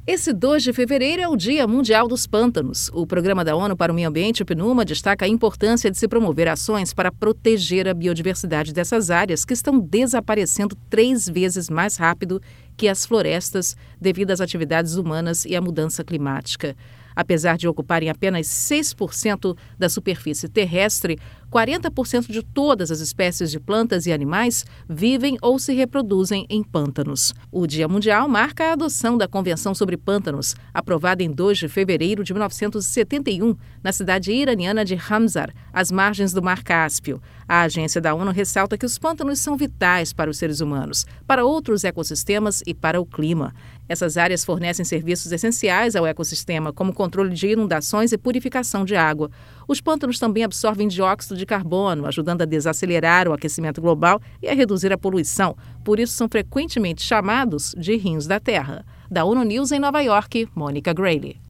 Esse 2 de fevereiro é o Dia Mundial dos Pântanos. O Programa da ONU para o Meio Ambiente, o PNUMA, destaca a importância de se promover ações para proteger a biodiversidade dessas áreas que estão desaparecendo 3 vezes mais rápido que as florestas devido às atividades humanas e à mudança climática. Apesar de ocuparem apenas 6% da superfície terrestre, 40% de todas as espécies de plantas e animais vivem ou se reproduzem em pântanos. O Dia Mundial marca a adoção da Convenção sobre Pântanos, aprovada em 2 de fevereiro de 1971, na cidade iraniana de Ramsar, às margens do Mar Cáspio. A agência da ONU ressalta que os pântanos são vitais para os seres humanos, para outros ecossistemas e para o clima. Essas áreas fornecem serviços essenciais ao ecossistema, como controle de inundações e purificação de água. Os pântanos também absorvem dióxido de carbono, ajudando a desacelerar o aquecimento global e a reduzir a poluição. Por isso, são frequentemente chamados de rins da Terra. Da ONU News em Nova York, Mônica Grayle.